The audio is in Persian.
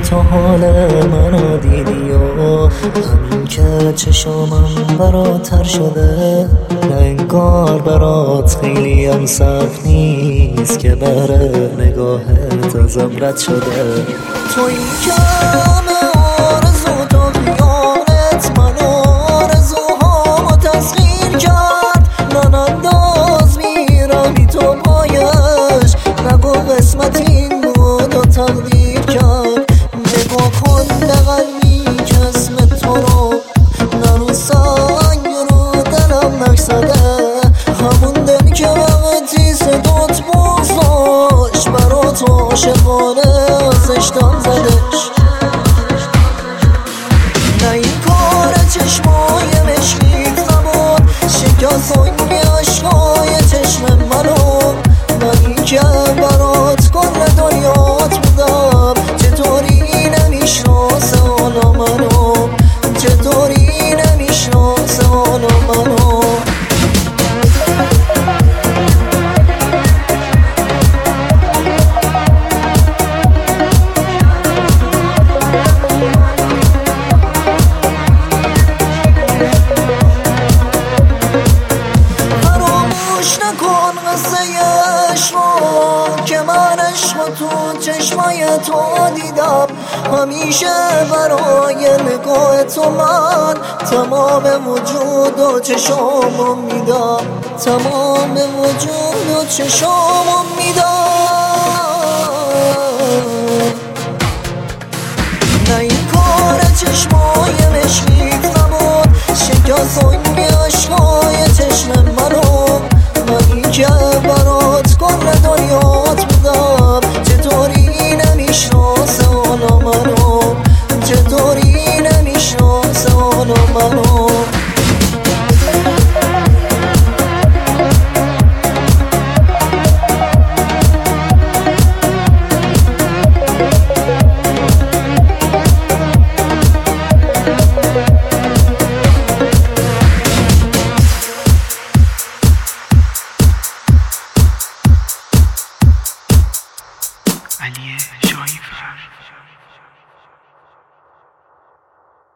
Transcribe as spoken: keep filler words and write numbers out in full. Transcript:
تا حال منو دیدی و همین که چشامم برات تر شده، نه انگار برات خیلی هم سخت نیست که بره نگاهت ازم رد شده. تو این که همه آرزو تو خیالت من آرزوهامو تسخیر کرد، من انداز میرم بی تو پایش، نگو قسمت این بود و تقدیر کرد. نگاه کن به قلبی که اسم تو رو نرو سنگ رو دلم نکسده، همون دل که وقتی صدات بازداشت برات عاشقانه ازش دم زدش. نه این کار چشمای مشکیت نبود، شکستای عشقای چشم منو، من این که برات کل دنیات بودم، چطوری نمیشناسه حالا منو، چطوری نمیشناسه حالا منو. که من عشق تو چشمای تو دیدم، همیشه برای نگاه تو من تمام وجود و چشامو میدم، تمام وجود و چشامو میدم. نه این کار چشمای مشکیت نبود، شکست